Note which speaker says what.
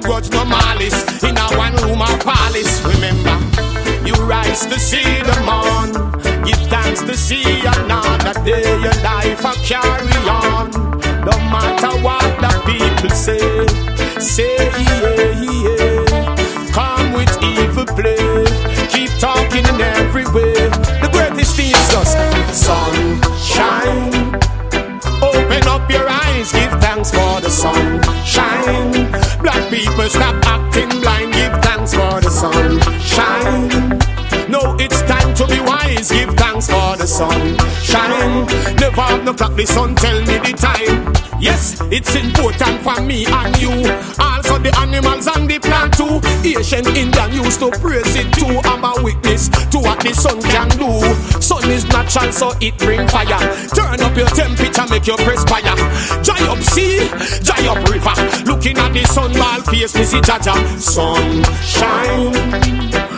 Speaker 1: grudge, no malice. In a one room or palace, remember, you rise to see the morn. Give thanks to see another day. Your life a carry on. No matter what the people say, yeah. Come with evil play. Keep talking in every way. The greatest thing is just sunshine. Open up your eyes, give thanks for the sunshine. Black people stop acting blind, give thanks for the sunshine. No, it's time to be wise, give thanks for the sunshine. Never have no clock, the sun tell me the time. Yes, it's important for me and you. Also the animals and the plant too. Ancient Indian used to praise it too. I'm a witness to what the sun can do. Sun is natural, so it bring fire. Turn up your temperature, make you perspire. Dry up sea, dry up river. Looking at the sun, ball face, me see Jaja. Sunshine.